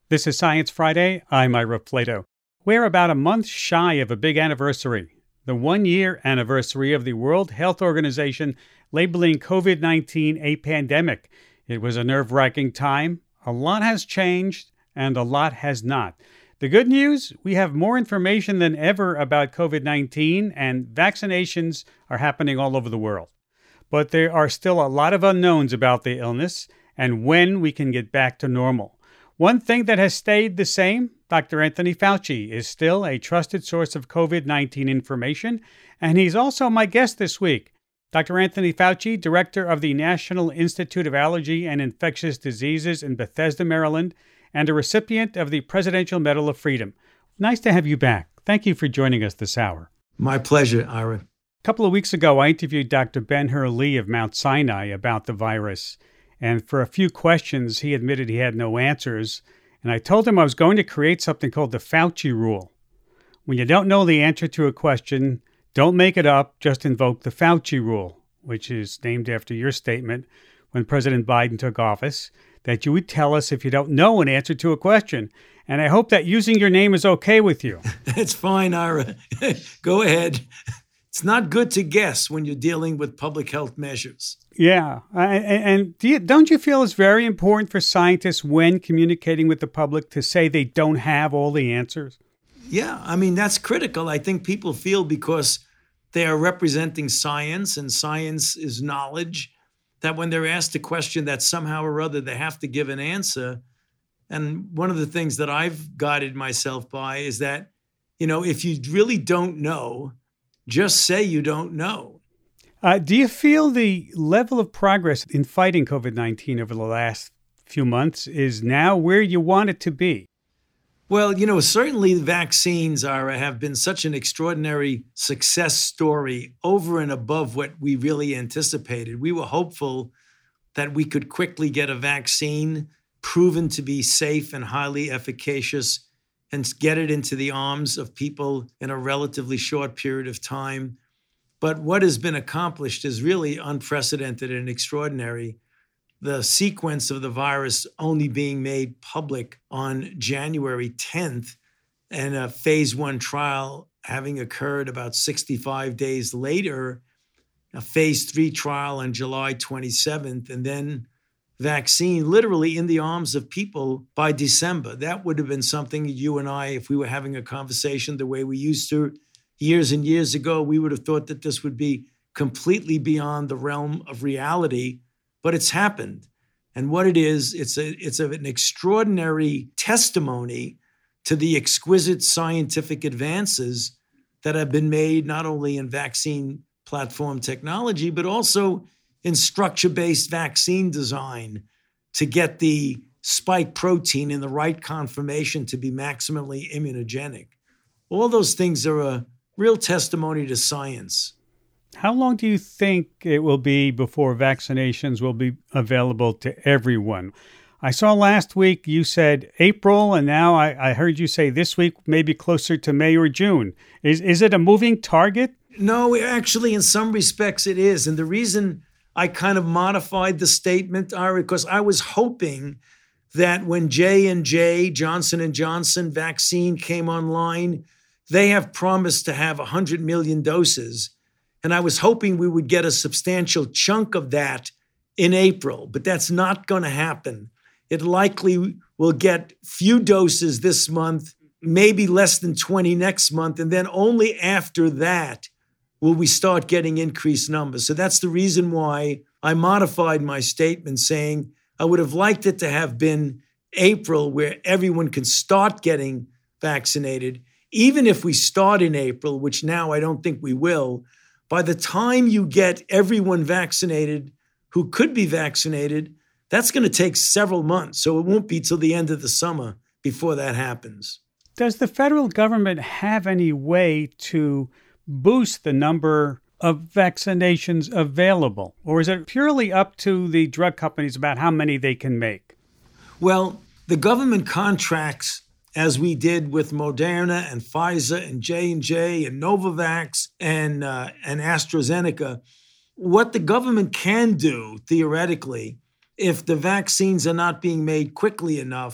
This is Science Friday. I'm Ira Flato. We're about a month shy of a big anniversary, the 1-year anniversary of the World Health Organization labeling COVID-19 a pandemic. It was a nerve-wracking time. A lot has changed, and a lot has not. The good news, we have more information than ever about COVID-19, and vaccinations are happening all over the world. But there are still a lot of unknowns about the illness and when we can get back to normal. One thing that has stayed the same, Dr. Anthony Fauci is still a trusted source of COVID-19 information, and he's also my guest this week. Dr. Anthony Fauci, director of the National Institute of Allergy and Infectious Diseases in Bethesda, Maryland, and a recipient of the Presidential Medal of Freedom. Nice to have you back. Thank you for joining us this hour. My pleasure, Ira. A couple of weeks ago, I interviewed Dr. Ben-Hur Lee of Mount Sinai about the virus. And for a few questions, he admitted he had no answers. And I told him I was going to create something called the Fauci Rule. When you don't know the answer to a question, don't make it up, just invoke the Fauci Rule, which is named after your statement when President Biden took office, that you would tell us if you don't know an answer to a question. And I hope that using your name is okay with you. It's fine, Ira. Go ahead. It's not good to guess when you're dealing with public health measures. Yeah. And don't you feel it's very important for scientists when communicating with the public to say they don't have all the answers? Yeah, I mean, that's critical. I think people feel because they are representing science and science is knowledge, that when they're asked a question that somehow or other they have to give an answer. And one of the things that I've guided myself by is that, if you really don't know, just say you don't know. Do you feel the level of progress in fighting COVID-19 over the last few months is now where you want it to be? Well, certainly the vaccines have been such an extraordinary success story over and above what we really anticipated. We were hopeful that we could quickly get a vaccine proven to be safe and highly efficacious and get it into the arms of people in a relatively short period of time. But what has been accomplished is really unprecedented and extraordinary. The sequence of the virus only being made public on January 10th and a phase 1 trial having occurred about 65 days later, a phase 3 trial on July 27th, and then vaccine literally in the arms of people by December. That would have been something you and I, if we were having a conversation the way we used to years and years ago, we would have thought that this would be completely beyond the realm of reality, but it's happened. And what it is, it's an extraordinary testimony to the exquisite scientific advances that have been made not only in vaccine platform technology, but also in structure-based vaccine design to get the spike protein in the right conformation to be maximally immunogenic. All those things are a real testimony to science. How long do you think it will be before vaccinations will be available to everyone? I saw last week you said April, and now I heard you say this week maybe closer to May or June. Is it a moving target? No, actually, in some respects it is. And the reason I kind of modified the statement, Ira, because I was hoping that when J&J, Johnson & Johnson vaccine came online, they have promised to have 100 million doses. And I was hoping we would get a substantial chunk of that in April, but that's not going to happen. It likely will get few doses this month, maybe less than 20 next month, and then only after that will we start getting increased numbers. So that's the reason why I modified my statement saying I would have liked it to have been April where everyone can start getting vaccinated. Even if we start in April, which now I don't think we will, by the time you get everyone vaccinated who could be vaccinated, that's going to take several months. So it won't be till the end of the summer before that happens. Does the federal government have any way to boost the number of vaccinations available? Or is it purely up to the drug companies about how many they can make? Well, the government contracts, as we did with Moderna and Pfizer and J&J and Novavax and AstraZeneca. What the government can do, theoretically, if the vaccines are not being made quickly enough,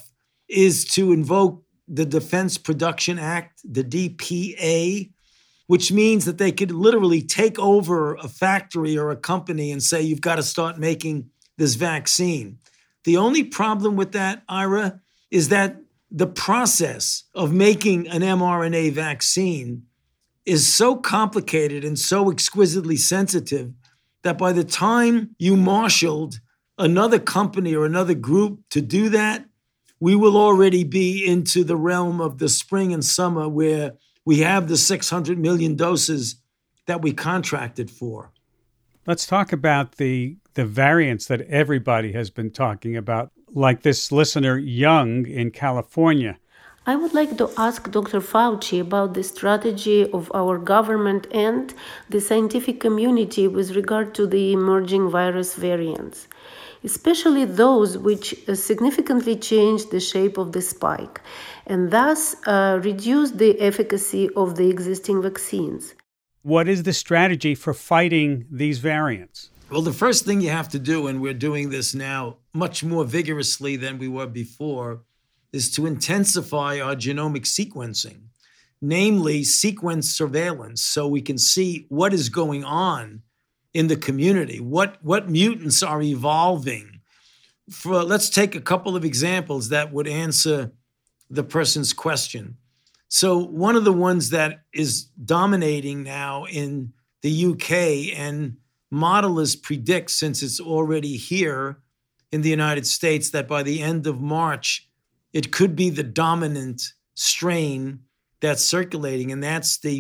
is to invoke the Defense Production Act, the DPA, which means that they could literally take over a factory or a company and say, you've got to start making this vaccine. The only problem with that, Ira, is that the process of making an mRNA vaccine is so complicated and so exquisitely sensitive that by the time you marshaled another company or another group to do that, we will already be into the realm of the spring and summer where we have the 600 million doses that we contracted for. Let's talk about the variants that everybody has been talking about, like this listener, Young, in California. I would like to ask Dr. Fauci about the strategy of our government and the scientific community with regard to the emerging virus variants, especially those which significantly change the shape of the spike and thus reduce the efficacy of the existing vaccines. What is the strategy for fighting these variants? Well, the first thing you have to do, and we're doing this now much more vigorously than we were before, is to intensify our genomic sequencing, namely sequence surveillance, so we can see what is going on in the community, what mutants are evolving. Let's take a couple of examples that would answer the person's question. So one of the ones that is dominating now in the UK, and modelists predict, since it's already here in the United States, that by the end of March, it could be the dominant strain that's circulating, and that's the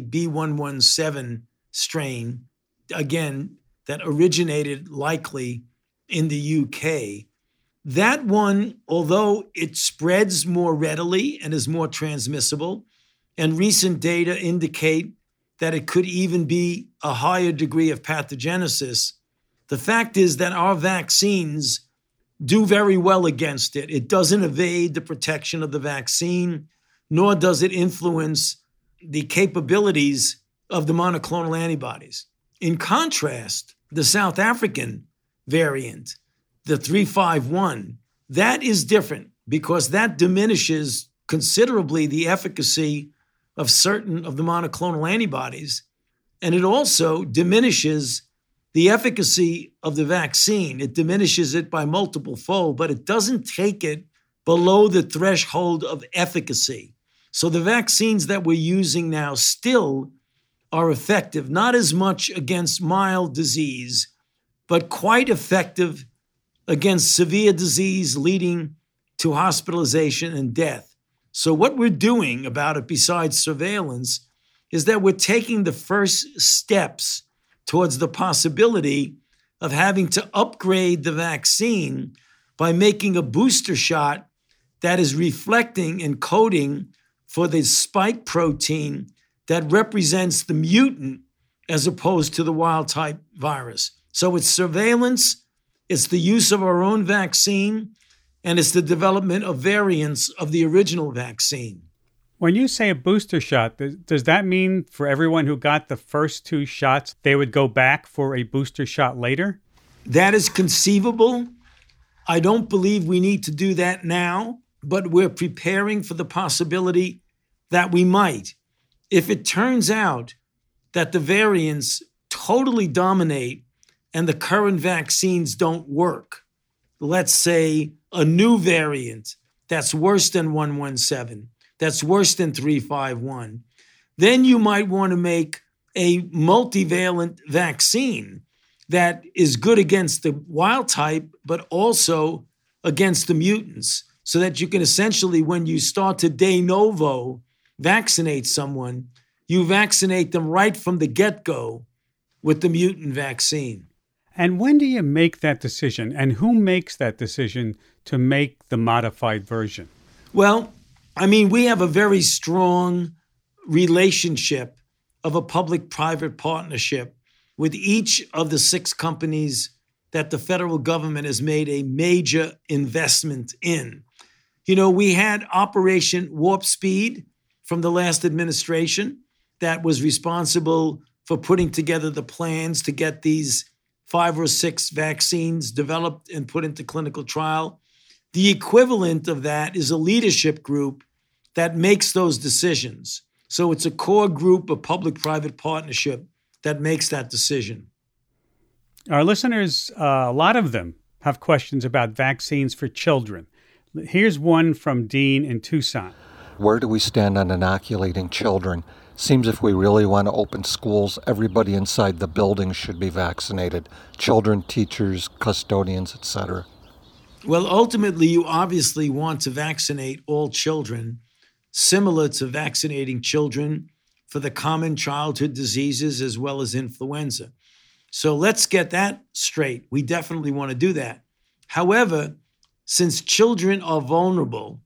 B117 strain, again, that originated likely in the UK. That one, although it spreads more readily and is more transmissible, and recent data indicate that it could even be a higher degree of pathogenesis, the fact is that our vaccines do very well against it. It doesn't evade the protection of the vaccine, nor does it influence the capabilities of the monoclonal antibodies. In contrast, the South African variant, the 351, that is different because that diminishes considerably the efficacy of certain of the monoclonal antibodies, and it also diminishes the efficacy of the vaccine. It diminishes it by multiple fold, but it doesn't take it below the threshold of efficacy. So the vaccines that we're using now still are effective, not as much against mild disease, but quite effective against severe disease leading to hospitalization and death. So what we're doing about it, besides surveillance, is that we're taking the first steps towards the possibility of having to upgrade the vaccine by making a booster shot that is reflecting and coding for the spike protein that represents the mutant as opposed to the wild type virus. So it's surveillance, it's the use of our own vaccine, and it's the development of variants of the original vaccine. When you say a booster shot, does that mean for everyone who got the first two shots, they would go back for a booster shot later? That is conceivable. I don't believe we need to do that now, but we're preparing for the possibility that we might. If it turns out that the variants totally dominate and the current vaccines don't work, let's say a new variant that's worse than 117, that's worse than 351, then you might want to make a multivalent vaccine that is good against the wild type, but also against the mutants, so that you can essentially, when you start to de novo vaccinate someone, you vaccinate them right from the get-go with the mutant vaccine. And when do you make that decision? And who makes that decision to make the modified version? Well, I mean, we have a very strong relationship of a public-private partnership with each of the 6 companies that the federal government has made a major investment in. You know, we had Operation Warp Speed from the last administration that was responsible for putting together the plans to get these 5 or 6 vaccines developed and put into clinical trial. The equivalent of that is a leadership group that makes those decisions. So it's a core group of public-private partnership that makes that decision. Our listeners, a lot of them have questions about vaccines for children. Here's one from Dean in Tucson. Where do we stand on inoculating children? Seems if we really want to open schools, everybody inside the building should be vaccinated. Children, teachers, custodians, etc. Well, ultimately, you obviously want to vaccinate all children, similar to vaccinating children for the common childhood diseases as well as influenza. So let's get that straight. We definitely want to do that. However, since children are vulnerable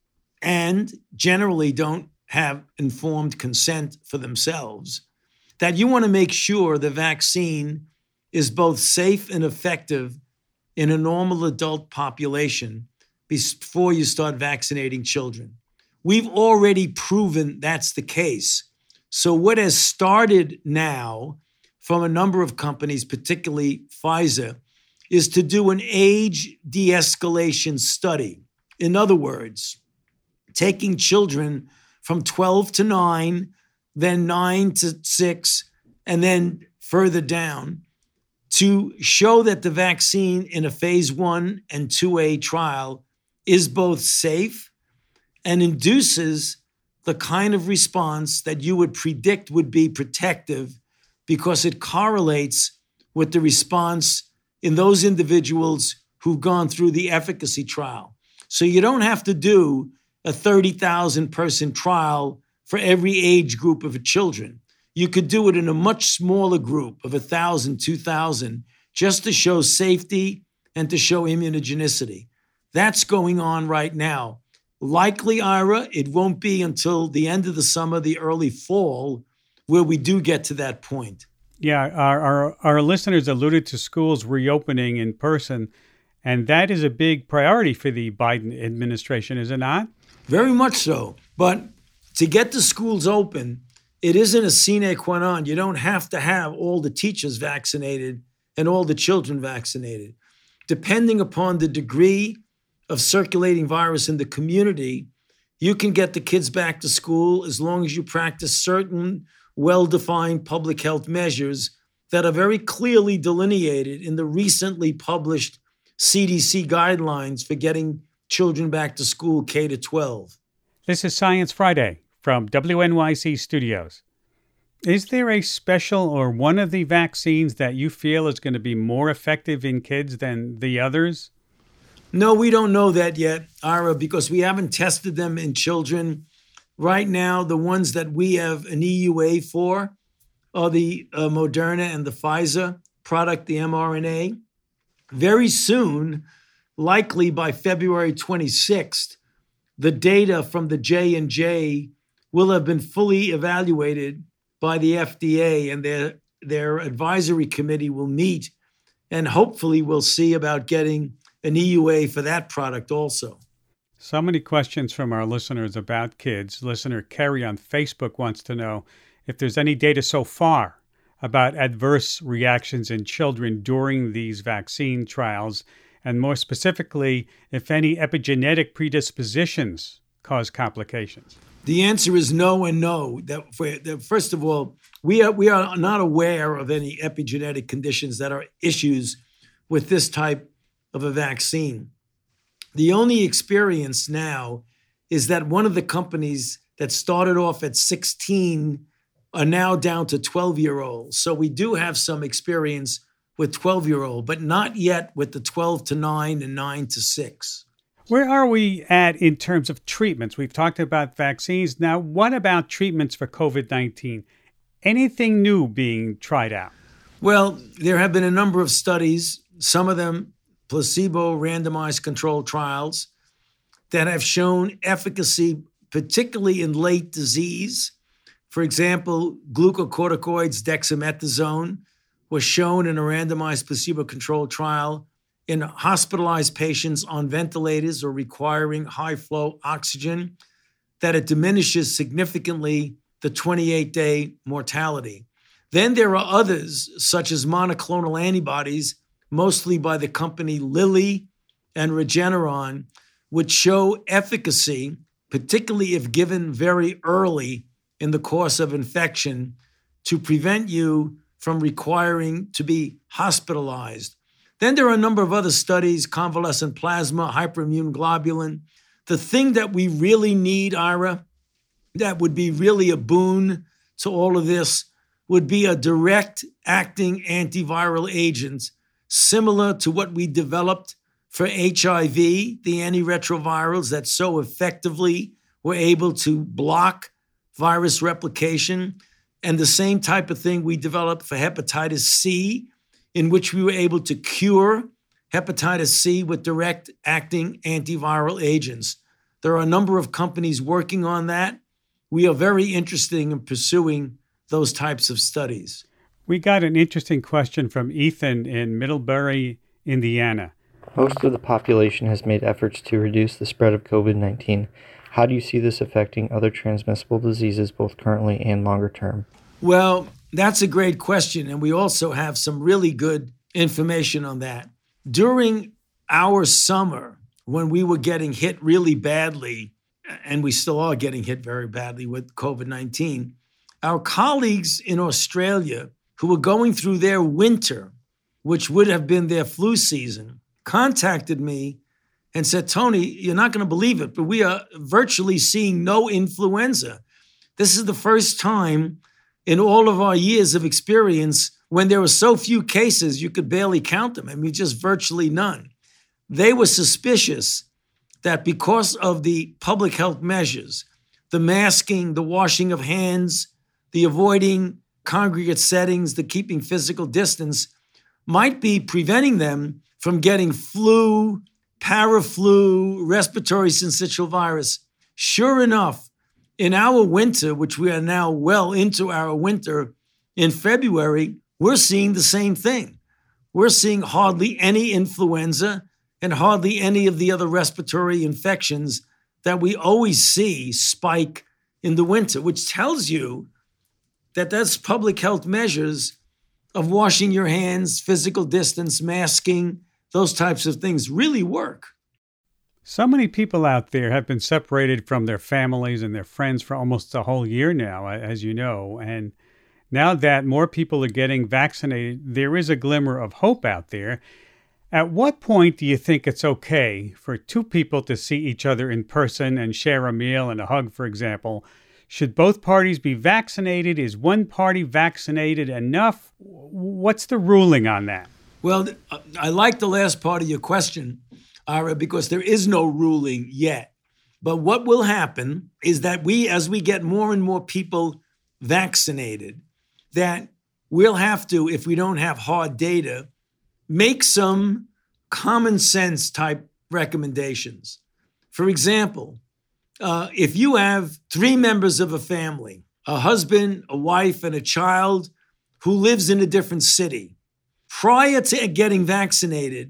and generally don't have informed consent for themselves, that you want to make sure the vaccine is both safe and effective in a normal adult population before you start vaccinating children. We've already proven that's the case. So what has started now from a number of companies, particularly Pfizer, is to do an age de-escalation study. In other words, taking children from 12 to 9, then 9 to 6, and then further down to show that the vaccine in a phase 1 and 2A trial is both safe and induces the kind of response that you would predict would be protective because it correlates with the response in those individuals who've gone through the efficacy trial. So you don't have to do a 30,000 person trial for every age group of children. You could do it in a much smaller group of 1,000, 2,000, just to show safety and to show immunogenicity. That's going on right now. Likely, Ira, it won't be until the end of the summer, the early fall, where we do get to that point. Yeah, our listeners alluded to schools reopening in person, and that is a big priority for the Biden administration, is it not? Very much so. But to get the schools open, it isn't a sine qua non. You don't have to have all the teachers vaccinated and all the children vaccinated. Depending upon the degree of circulating virus in the community, you can get the kids back to school as long as you practice certain well-defined public health measures that are very clearly delineated in the recently published CDC guidelines for getting children back to school K to 12. This is Science Friday from WNYC Studios. Is there a special or one of the vaccines that you feel is going to be more effective in kids than the others? No, we don't know that yet, Ira, because we haven't tested them in children. Right now, the ones that we have an EUA for are the Moderna and the Pfizer product, the mRNA. Very soon, likely by February 26th, the data from the J&J will have been fully evaluated by the FDA, and their advisory committee will meet, and hopefully we'll see about getting an EUA for that product also. So many questions from our listeners about kids. Listener Kerry on Facebook wants to know if there's any data so far about adverse reactions in children during these vaccine trials, and more specifically, if any epigenetic predispositions cause complications. The answer is no and no. First of all, we are not aware of any epigenetic conditions that are issues with this type of a vaccine. The only experience now is that one of the companies that started off at 16 are now down to 12-year-olds. So we do have some experience with 12-year-old, but not yet with the 12 to 9 and 9 to 6. Where are we at in terms of treatments? We've talked about vaccines. Now, what about treatments for COVID-19? Anything new being tried out? Well, there have been a number of studies, some of them placebo randomized controlled trials, that have shown efficacy, particularly in late disease. For example, glucocorticoids, dexamethasone, was shown in a randomized placebo-controlled trial in hospitalized patients on ventilators or requiring high-flow oxygen, that it diminishes significantly the 28-day mortality. Then there are others, such as monoclonal antibodies, mostly by the company Lilly and Regeneron would show efficacy, particularly if given very early in the course of infection, to prevent you from requiring to be hospitalized. Then there are a number of other studies, convalescent plasma, hyperimmune globulin. The thing that we really need, Ira, that would be really a boon to all of this, would be a direct-acting antiviral agent similar to what we developed for HIV, the antiretrovirals that so effectively were able to block virus replication, and the same type of thing we developed for hepatitis C, in which we were able to cure hepatitis C with direct-acting antiviral agents. There are a number of companies working on that. We are very interested in pursuing those types of studies. We got an interesting question from Ethan in Middlebury, Indiana. Most of the population has made efforts to reduce the spread of COVID-19. How do you see this affecting other transmissible diseases, both currently and longer term? Well, that's a great question, and we also have some really good information on that. During our summer, when we were getting hit really badly, and we still are getting hit very badly with COVID-19, our colleagues in Australia who were going through their winter, which would have been their flu season, contacted me and said, Tony, you're not going to believe it, but we are virtually seeing no influenza. This is the first time in all of our years of experience when there were so few cases, you could barely count them. I mean, just virtually none. They were suspicious that because of the public health measures, the masking, the washing of hands, the avoiding congregate settings, the keeping physical distance, might be preventing them from getting flu, paraflu, respiratory syncytial virus. Sure enough, in our winter, which we are now well into our winter, in February, we're seeing the same thing. We're seeing hardly any influenza and hardly any of the other respiratory infections that we always see spike in the winter, which tells you that that's public health measures of washing your hands, physical distance, masking, those types of things really work. So many people out there have been separated from their families and their friends for almost a whole year now, as you know. And now that more people are getting vaccinated, there is a glimmer of hope out there. At what point do you think it's okay for two people to see each other in person and share a meal and a hug, for example? Should both parties be vaccinated? Is one party vaccinated enough? What's the ruling on that? Well, I like the last part of your question, Ira, because there is no ruling yet. But what will happen is that as we get more and more people vaccinated, that we'll have to, if we don't have hard data, make some common sense type recommendations. For example, if you have 3 members of a family, a husband, a wife, and a child who lives in a different city, prior to getting vaccinated,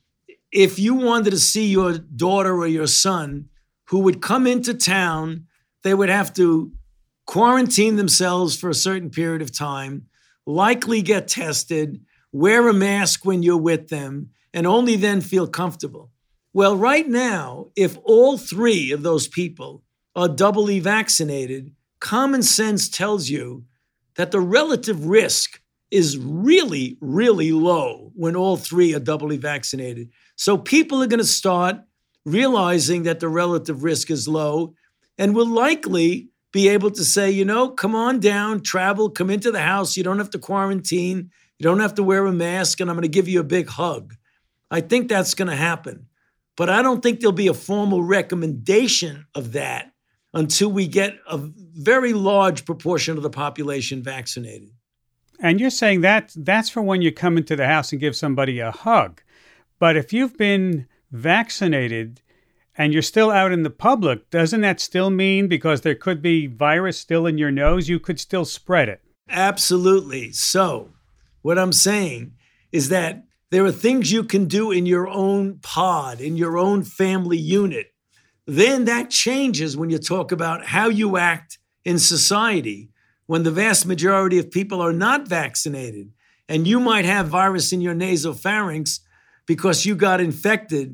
if you wanted to see your daughter or your son who would come into town, they would have to quarantine themselves for a certain period of time, likely get tested, wear a mask when you're with them, and only then feel comfortable. Well, right now, if all 3 of those people are doubly vaccinated, common sense tells you that the relative risk is really, really low when all 3 are doubly vaccinated. So people are going to start realizing that the relative risk is low and will likely be able to say, come on down, travel, come into the house. You don't have to quarantine. You don't have to wear a mask, and I'm going to give you a big hug. I think that's going to happen. But I don't think there'll be a formal recommendation of that until we get a very large proportion of the population vaccinated. And you're saying that's for when you come into the house and give somebody a hug. But if you've been vaccinated and you're still out in the public, doesn't that still mean, because there could be virus still in your nose, you could still spread it? Absolutely. So what I'm saying is that there are things you can do in your own pod, in your own family unit. Then that changes when you talk about how you act in society when the vast majority of people are not vaccinated. And you might have virus in your nasopharynx because you got infected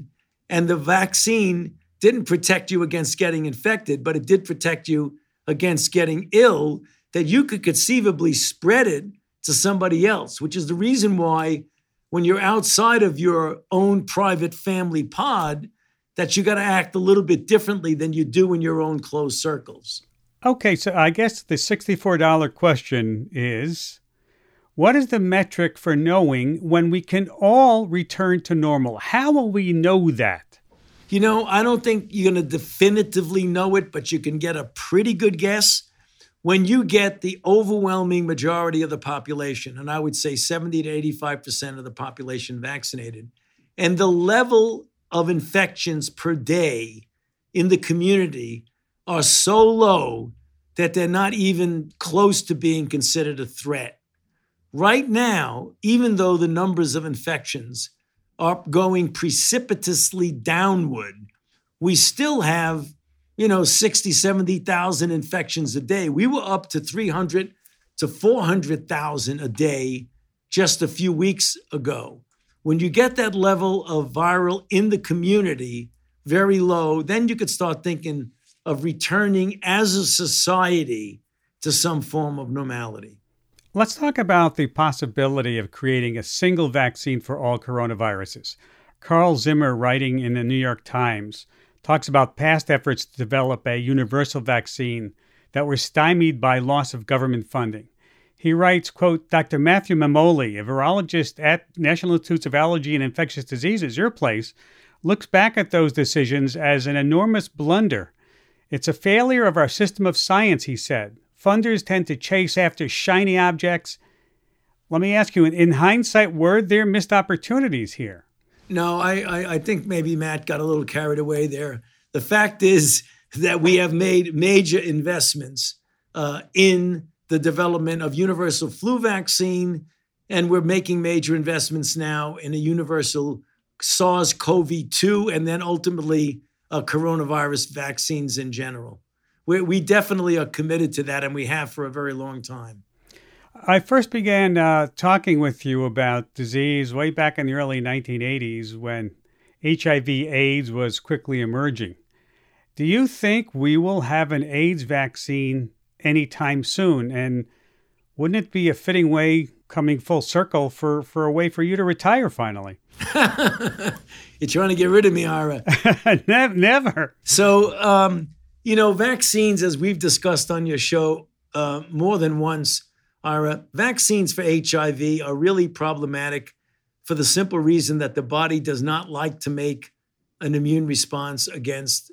and the vaccine didn't protect you against getting infected, but it did protect you against getting ill, that you could conceivably spread it to somebody else, which is the reason why when you're outside of your own private family pod, that you got to act a little bit differently than you do in your own closed circles. Okay, so I guess the $64 question is, what is the metric for knowing when we can all return to normal? How will we know that? You know, I don't think you're going to definitively know it, but you can get a pretty good guess when you get the overwhelming majority of the population, and I would say 70 to 85% of the population vaccinated, and the level of infections per day in the community are so low that they're not even close to being considered a threat. Right now, even though the numbers of infections are going precipitously downward, we still have, 60, 70,000 infections a day. We were up to 300 to 400,000 a day just a few weeks ago. When you get that level of viral in the community very low, then you could start thinking of returning as a society to some form of normality. Let's talk about the possibility of creating a single vaccine for all coronaviruses. Carl Zimmer, writing in the New York Times, talks about past efforts to develop a universal vaccine that were stymied by loss of government funding. He writes, quote, Dr. Matthew Mamoli, a virologist at National Institutes of Allergy and Infectious Diseases, your place, looks back at those decisions as an enormous blunder. It's a failure of our system of science, he said. Funders tend to chase after shiny objects. Let me ask you, in hindsight, were there missed opportunities here? No, I think maybe Matt got a little carried away there. The fact is that we have made major investments in the development of universal flu vaccine, and we're making major investments now in a universal SARS-CoV-2 and then ultimately coronavirus vaccines in general. We definitely are committed to that, and we have for a very long time. I first began talking with you about disease way back in the early 1980s when HIV/AIDS was quickly emerging. Do you think we will have an AIDS vaccine anytime soon? And wouldn't it be a fitting way, coming full circle, for a way for you to retire finally? You're trying to get rid of me, Ira. Never. So, vaccines, as we've discussed on your show more than once, Ira, vaccines for HIV are really problematic for the simple reason that the body does not like to make an immune response against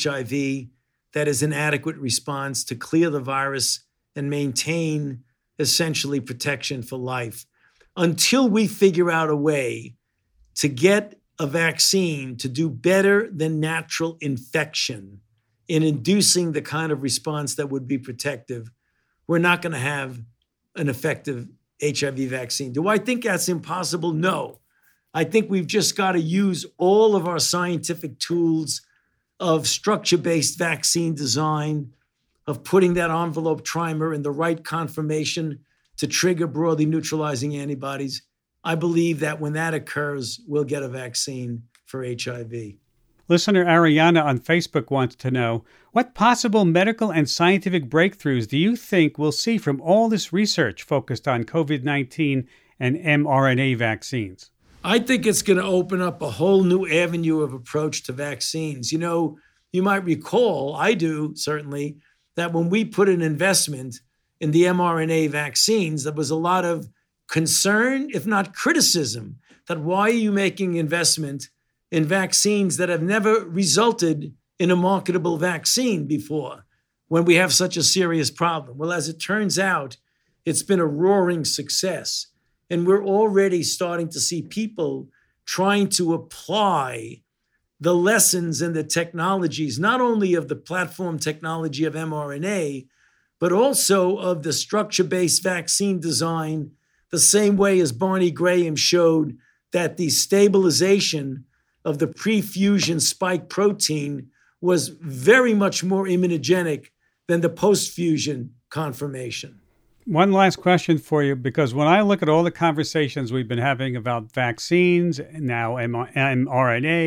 HIV that is an adequate response to clear the virus and maintain essentially protection for life. Until we figure out a way to get a vaccine to do better than natural infection in inducing the kind of response that would be protective, we're not going to have an effective HIV vaccine. Do I think that's impossible? No. I think we've just got to use all of our scientific tools of structure-based vaccine design, of putting that envelope trimer in the right conformation to trigger broadly neutralizing antibodies. I believe that when that occurs, we'll get a vaccine for HIV. Listener Ariana on Facebook wants to know, what possible medical and scientific breakthroughs do you think we'll see from all this research focused on COVID-19 and mRNA vaccines? I think it's going to open up a whole new avenue of approach to vaccines. You might recall, I do certainly, that when we put an investment in the mRNA vaccines, there was a lot of concern, if not criticism, that why are you making investment in vaccines that have never resulted in a marketable vaccine before when we have such a serious problem? Well, as it turns out, it's been a roaring success. And we're already starting to see people trying to apply the lessons and the technologies, not only of the platform technology of mRNA, but also of the structure-based vaccine design, the same way as Barney Graham showed that the stabilization of the pre-fusion spike protein was very much more immunogenic than the post-fusion conformation. One last question for you, because when I look at all the conversations we've been having about vaccines, now mRNA,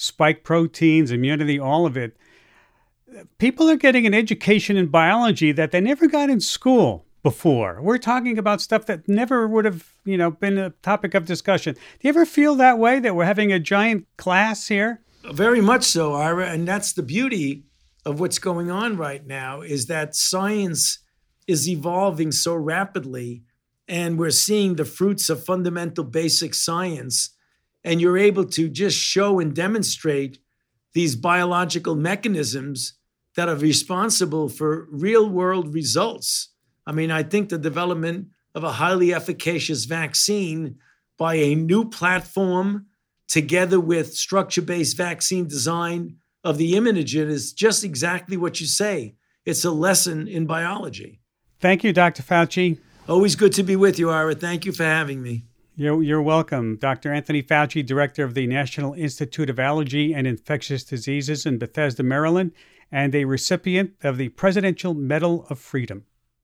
spike proteins, immunity, all of it. People are getting an education in biology that they never got in school before. We're talking about stuff that never would have, been a topic of discussion. Do you ever feel that way, that we're having a giant class here? Very much so, Ira. And that's the beauty of what's going on right now, is that science is evolving so rapidly, and we're seeing the fruits of fundamental basic science. And you're able to just show and demonstrate these biological mechanisms that are responsible for real world results. I mean, I think the development of a highly efficacious vaccine by a new platform together with structure-based vaccine design of the immunogen is just exactly what you say. It's a lesson in biology. Thank you, Dr. Fauci. Always good to be with you, Ira. Thank you for having me. You're welcome. Dr. Anthony Fauci, Director of the National Institute of Allergy and Infectious Diseases in Bethesda, Maryland, and a recipient of the Presidential Medal of Freedom.